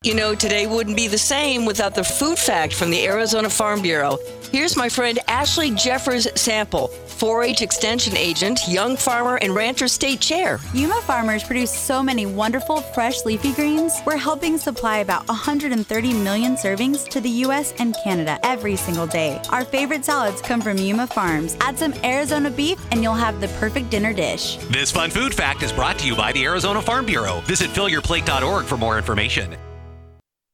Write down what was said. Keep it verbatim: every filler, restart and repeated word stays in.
You know, today wouldn't be the same without the food fact from the Arizona Farm Bureau. Here's my friend Ashley Jeffers Sample, four H Extension Agent, Young Farmer, and Rancher State Chair. Yuma farmers produce so many wonderful fresh leafy greens. We're helping supply about one hundred thirty million servings to the U S and Canada every single day. Our favorite salads come from Yuma Farms. Add some Arizona beef and you'll have the perfect dinner dish. This fun food fact is brought to you by the Arizona Farm Bureau. Visit fill your plate dot org for more information.